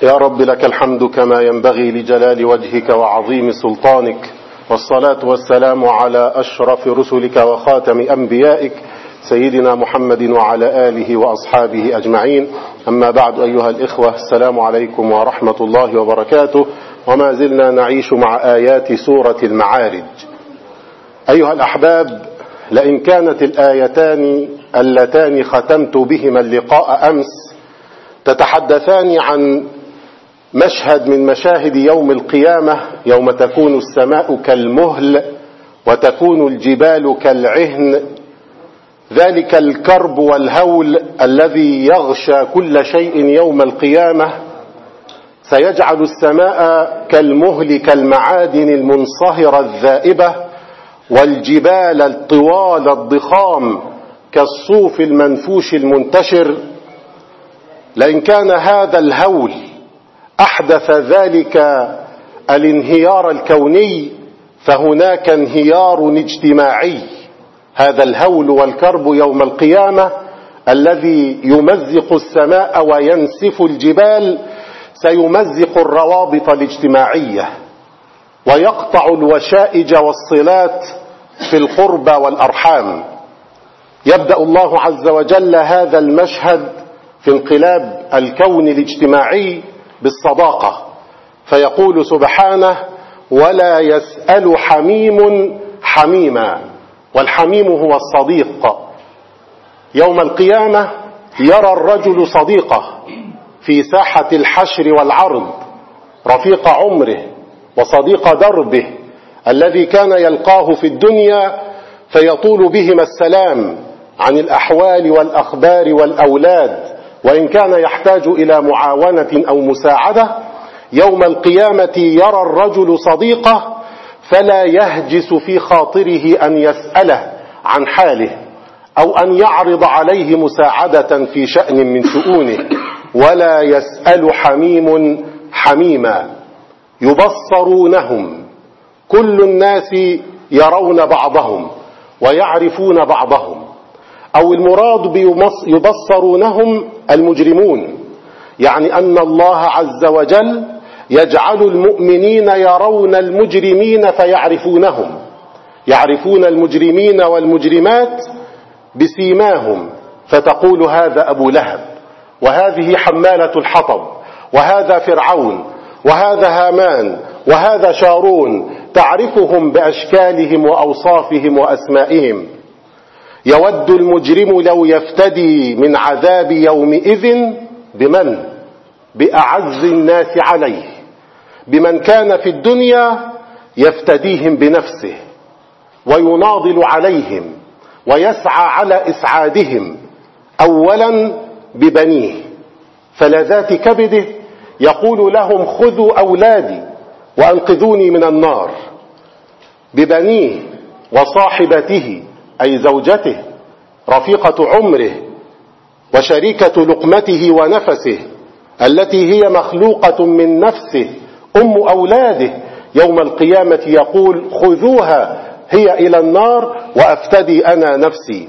يا رب لك الحمد كما ينبغي لجلال وجهك وعظيم سلطانك، والصلاة والسلام على أشرف رسلك وخاتم أنبيائك سيدنا محمد وعلى آله وأصحابه أجمعين. أما بعد أيها الإخوة، السلام عليكم ورحمة الله وبركاته، وما زلنا نعيش مع آيات سورة المعارج. أيها الأحباب، لئن كانت الآيتان اللتان ختمت بهما اللقاء أمس تتحدثان عن مشهد من مشاهد يوم القيامة، يوم تكون السماء كالمهل وتكون الجبال كالعهن، ذلك الكرب والهول الذي يغشى كل شيء يوم القيامة، سيجعل السماء كالمهل كالمعادن المنصهرة الذائبة، والجبال الطوال الضخام كالصوف المنفوش المنتشر. لئن كان هذا الهول أحدث ذلك الانهيار الكوني، فهناك انهيار اجتماعي. هذا الهول والكرب يوم القيامة الذي يمزق السماء وينسف الجبال سيمزق الروابط الاجتماعية ويقطع الوشائج والصلات في القربى والأرحام. يبدأ الله عز وجل هذا المشهد في انقلاب الكون الاجتماعي بالصداقة، فيقول سبحانه: ولا يسأل حميم حميما. والحميم هو الصديق. يوم القيامة يرى الرجل صديقه في ساحة الحشر والعرض، رفيق عمره وصديق دربه الذي كان يلقاه في الدنيا فيطول بهما السلام عن الأحوال والأخبار والأولاد، وإن كان يحتاج إلى معاونة أو مساعدة. يوم القيامة يرى الرجل صديقه فلا يهجس في خاطره أن يسأله عن حاله أو أن يعرض عليه مساعدة في شأن من شؤونه. ولا يسأل حميم حميما. يبصرونهم، كل الناس يرون بعضهم ويعرفون بعضهم، أو المراد يبصرونهم المجرمون، يعني أن الله عز وجل يجعل المؤمنين يرون المجرمين فيعرفونهم، يعرفون المجرمين والمجرمات بسيماهم، فتقول هذا أبو لهب، وهذه حمالة الحطب، وهذا فرعون، وهذا هامان، وهذا شارون. تعرفهم بأشكالهم وأوصافهم وأسمائهم. يود المجرم لو يفتدي من عذاب يومئذ بمن؟ بأعز الناس عليه، بمن كان في الدنيا يفتديهم بنفسه ويناضل عليهم ويسعى على إسعادهم. أولا ببنيه، فلذات كبده يقول لهم: خذوا أولادي وأنقذوني من النار. ببنيه وصاحبته أي زوجته، رفيقة عمره وشريكة لقمته ونفسه، التي هي مخلوقة من نفسه، أم أولاده. يوم القيامة يقول: خذوها هي إلى النار وأفتدي أنا نفسي.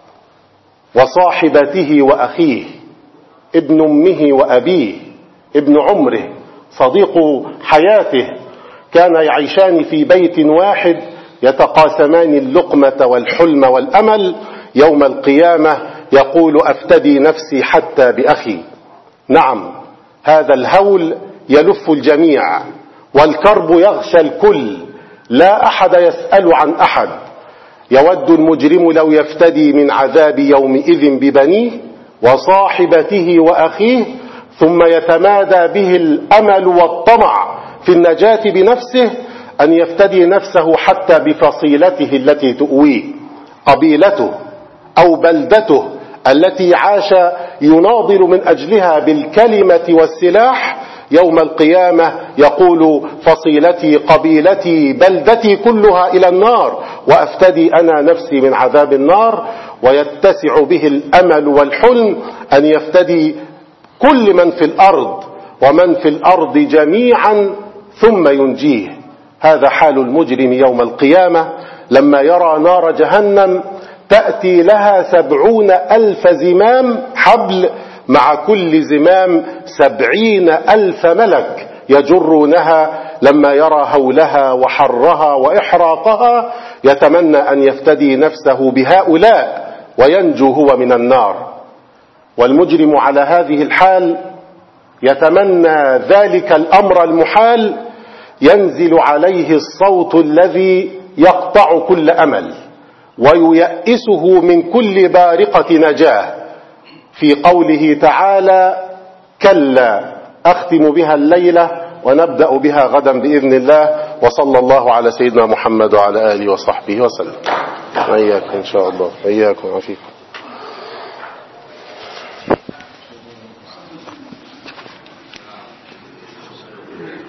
وصاحبته وأخيه، ابن أمه وأبيه، ابن عمره، صديق حياته، كان يعيشان في بيت واحد يتقاسمان اللقمة والحلم والأمل. يوم القيامة يقول: أفتدي نفسي حتى بأخي. نعم، هذا الهول يلف الجميع، والكرب يغشى الكل، لا أحد يسأل عن أحد. يود المجرم لو يفتدي من عذاب يومئذ ببنيه وصاحبته وأخيه، ثم يتمادى به الأمل والطمع في النجاة بنفسه، أن يفتدي نفسه حتى بفصيلته التي تؤويه، قبيلته أو بلدته التي عاش يناضل من أجلها بالكلمة والسلاح. يوم القيامة يقول: فصيلتي قبيلتي بلدتي كلها إلى النار وأفتدي أنا نفسي من عذاب النار. ويتسع به الأمل والحلم أن يفتدي كل من في الأرض ومن في الأرض جميعا ثم ينجيه. هذا حال المجرم يوم القيامة لما يرى نار جهنم تأتي لها 70,000 زمام حبل مع كل زمام 70,000 ملك يجرونها لما يرى هولها وحرها وإحراقها، يتمنى أن يفتدي نفسه بهؤلاء وينجو هو من النار. والمجرم على هذه الحال يتمنى ذلك الأمر المحال، ينزل عليه الصوت الذي يقطع كل أمل وييأسه من كل بارقة نجاة، في قوله تعالى: كلا. أختم بها الليلة ونبدأ بها غدا بإذن الله. وصلى الله على سيدنا محمد وعلى آله وصحبه وسلم. وإياكم إن شاء الله. وإياكم وفيكم.